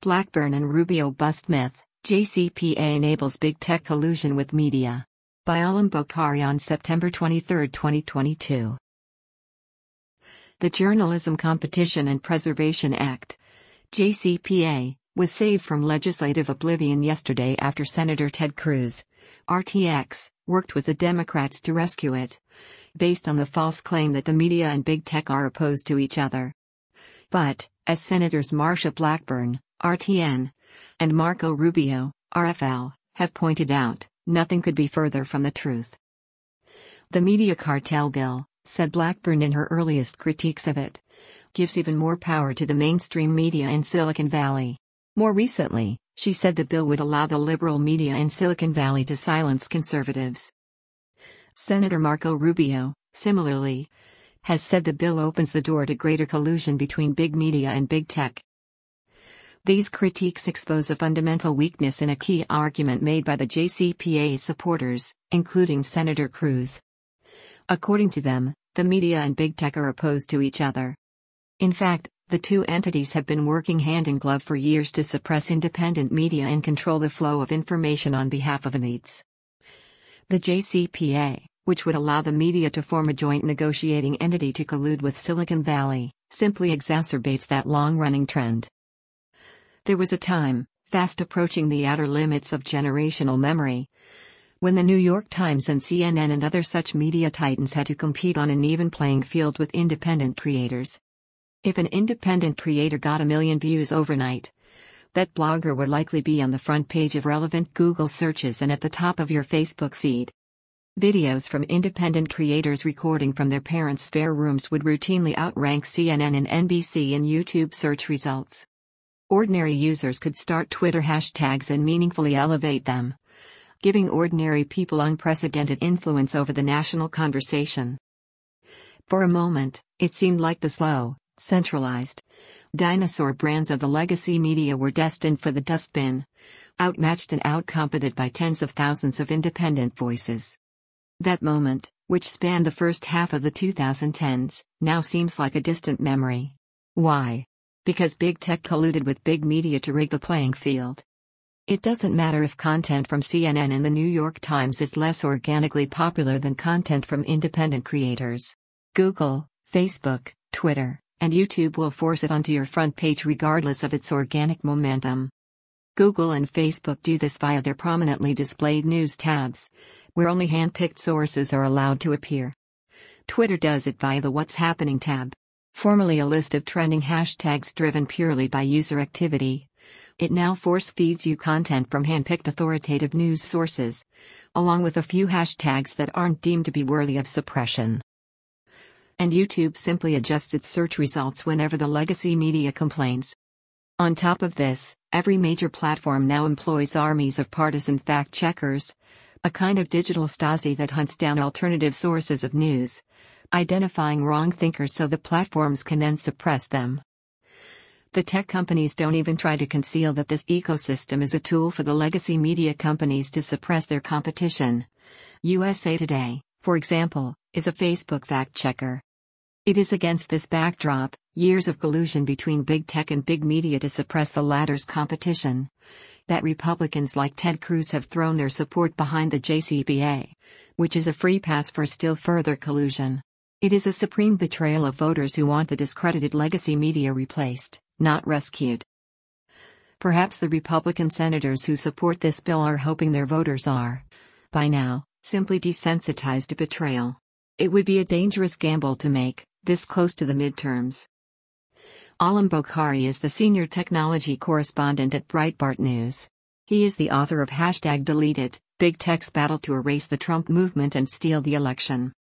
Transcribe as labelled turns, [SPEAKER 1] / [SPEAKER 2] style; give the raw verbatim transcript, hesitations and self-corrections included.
[SPEAKER 1] Blackburn and Rubio bust myth, J C P A enables big tech collusion with media. By Alam Bokhari on September twenty-third, twenty twenty-two. The Journalism Competition and Preservation Act, J C P A, was saved from legislative oblivion yesterday after Senator Ted Cruz, R T X, worked with the Democrats to rescue it, based on the false claim that the media and big tech are opposed to each other. But, as Senators Marsha Blackburn, R T N, and Marco Rubio, R F L, have pointed out, nothing could be further from the truth. The media cartel bill, said Blackburn in her earliest critiques of it, gives even more power to the mainstream media in Silicon Valley. More recently, she said the bill would allow the liberal media in Silicon Valley to silence conservatives. Senator Marco Rubio, similarly, has said the bill opens the door to greater collusion between big media and big tech. These critiques expose a fundamental weakness in a key argument made by the J C P A's supporters, including Senator Cruz. According to them, the media and big tech are opposed to each other. In fact, the two entities have been working hand in glove for years to suppress independent media and control the flow of information on behalf of elites. The J C P A, which would allow the media to form a joint negotiating entity to collude with Silicon Valley, simply exacerbates that long-running trend. There was a time, fast approaching the outer limits of generational memory, when the New York Times and C N N and other such media titans had to compete on an even playing field with independent creators. If an independent creator got a million views overnight, that blogger would likely be on the front page of relevant Google searches and at the top of your Facebook feed. Videos from independent creators recording from their parents' spare rooms would routinely outrank C N N and N B C in YouTube search results. Ordinary users could start Twitter hashtags and meaningfully elevate them, giving ordinary people unprecedented influence over the national conversation. For a moment, it seemed like the slow, centralized, dinosaur brands of the legacy media were destined for the dustbin, outmatched and outcompeted by tens of thousands of independent voices. That moment, which spanned the first half of the two thousand tens, now seems like a distant memory. Why? Because big tech colluded with big media to rig the playing field. It doesn't matter if content from C N N and the New York Times is less organically popular than content from independent creators. Google, Facebook, Twitter, and YouTube will force it onto your front page regardless of its organic momentum. Google and Facebook do this via their prominently displayed news tabs, where only hand-picked sources are allowed to appear. Twitter does it via the What's Happening tab, formerly a list of trending hashtags driven purely by user activity. It now force-feeds you content from hand-picked authoritative news sources, along with a few hashtags that aren't deemed to be worthy of suppression. And YouTube simply adjusts its search results whenever the legacy media complains. On top of this, every major platform now employs armies of partisan fact-checkers, a kind of digital Stasi that hunts down alternative sources of news, identifying wrong thinkers so the platforms can then suppress them. The tech companies don't even try to conceal that this ecosystem is a tool for the legacy media companies to suppress their competition. U S A Today, for example, is a Facebook fact-checker. It is against this backdrop, years of collusion between big tech and big media to suppress the latter's competition, that Republicans like Ted Cruz have thrown their support behind the J C P A, which is a free pass for still further collusion. It is a supreme betrayal of voters who want the discredited legacy media replaced, not rescued. Perhaps the Republican senators who support this bill are hoping their voters are, by now, simply desensitized to betrayal. It would be a dangerous gamble to make, this close to the midterms. Alam Bokhari is the senior technology correspondent at Breitbart News. He is the author of Hashtag Deleted, Big Tech's Battle to Erase the Trump Movement and Steal the Election.